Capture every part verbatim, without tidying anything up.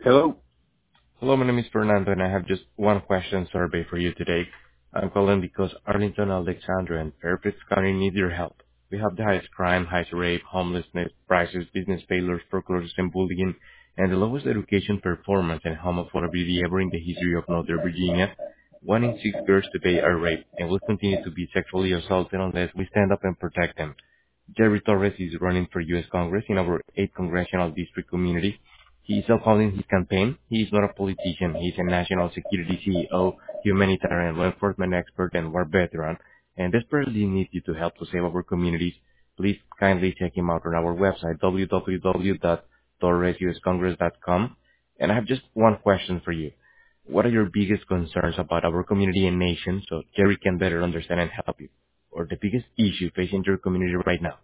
Hello. Hello, my name is Fernando, and I have just one question survey for you today. I'm calling because Arlington, Alexandria, and Fairfax County need your help. We have the highest crime, highest rape, homelessness, prices, business failures, foreclosures, and bullying, and the lowest education performance and home affordability ever in the history of Northern Virginia. One in six girls today are raped and will continue to be sexually assaulted unless we stand up and protect them. Jerry Torres is running for U S. Congress in our eighth Congressional District community. He is calling his campaign. He is not a politician. He is a national security C E O, humanitarian law enforcement expert, and war veteran, and desperately needs you to help to save our communities. Please kindly check him out on our website, w w w dot torres u s congress dot com. And I have just one question for you. What are your biggest concerns about our community and nation so Jerry can better understand and help you? Or the biggest issue facing your community right now?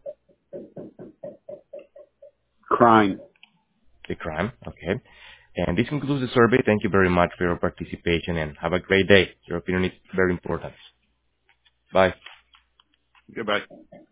Crime. The crime. Okay. And this concludes the survey. Thank you very much for your participation and have a great day. Your opinion is very important. Bye. Goodbye.